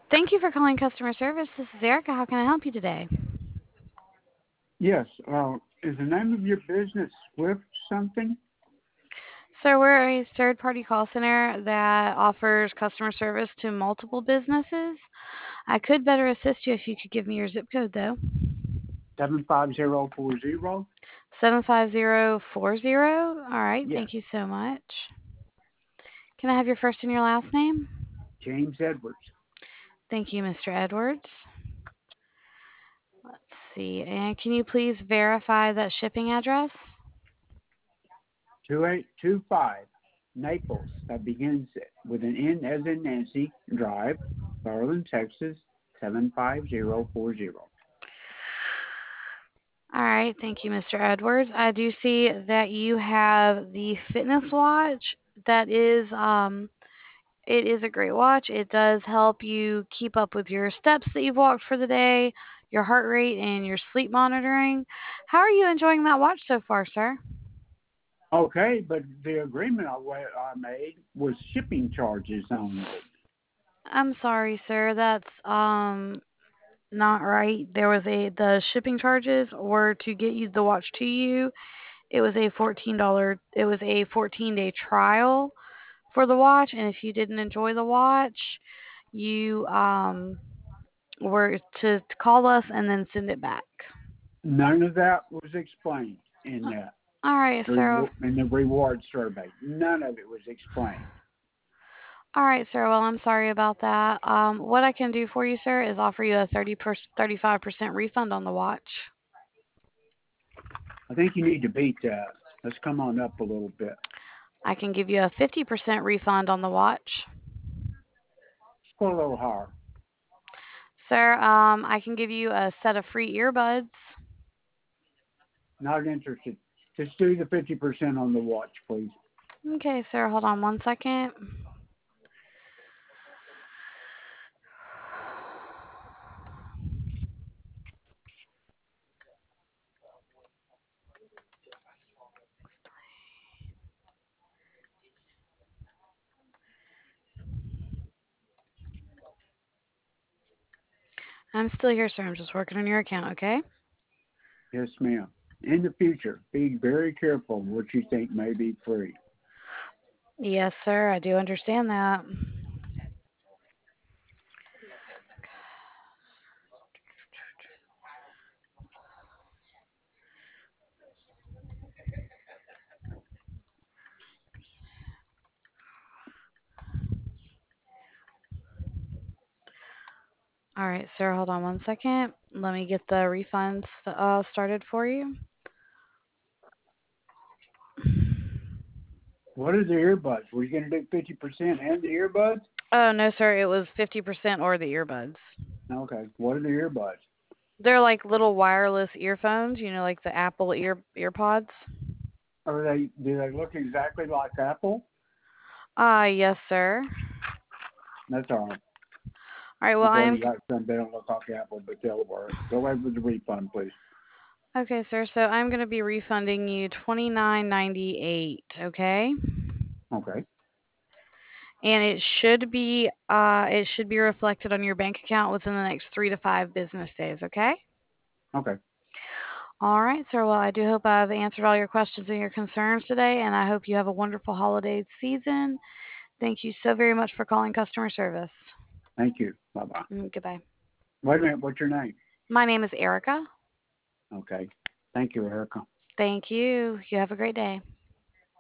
Thank you for calling customer service. This is Erica. How can I help you today? Yes. Is the name of your business Swift something? Sir, we're a third party call center that offers customer service to multiple businesses. I could better assist you if you could give me your zip code, though. 75040? 75040. All right. Yes. Thank you so much. Can I have your first and your last name? James Edwards. Thank you, Mr. Edwards. Let's see. And can you please verify that shipping address? 2825 Naples. That begins with an N as in Nancy Drive, Garland, Texas 75040. All right, thank you, Mr. Edwards. I do see that you have the fitness watch. That is, it is a great watch. It does help you keep up with your steps that you've walked for the day, your heart rate, and your sleep monitoring. How are you enjoying that watch so far, sir? Okay, but the agreement I made was shipping charges only. I'm sorry, sir. That's not right. The shipping charges were to get you the watch to you. It was a 14-day trial for the watch, and if you didn't enjoy the watch, you were to call us and then send it back. None of that was explained in that All right, sir. in the reward survey. None of it was explained. All right, sir. Well, I'm sorry about that. What I can do for you, sir, is offer you a 35% refund on the watch. I think you need to beat that. Let's come on up a little bit. I can give you a 50% refund on the watch. Let's go a little higher. Sir, I can give you a set of free earbuds. Not interested. Just do the 50% on the watch, please. Okay, sir. Hold on one second. I'm still here, sir. I'm just working on your account, okay? Yes, ma'am. In the future, be very careful what you think may be free. Yes, sir. I do understand that. All right, sir. Hold on one second. Let me get the refunds started for you. What are the earbuds? Were you going to do 50% and the earbuds? Oh, no, sir. It was 50% or the earbuds. Okay. What are the earbuds? They're like little wireless earphones, like the Apple earpods. Do they look exactly like Apple? Yes, sir. That's all right. All right, well, I've I am already got some. They don't look like Apple, but they'll work. Go ahead with the refund, please. okay, sir. So I'm going to be refunding you 29.98, okay? Okay. And it should be reflected on your bank account within the next 3 to 5 business days, okay? Okay. All right, sir. Well, I do hope I've answered all your questions and your concerns today, and I hope you have a wonderful holiday season. Thank you so very much for calling customer service. Thank you. Bye-bye. Goodbye. Wait a minute. What's your name? My name is Erica. Okay. Thank you, Erica. Thank you. You have a great day.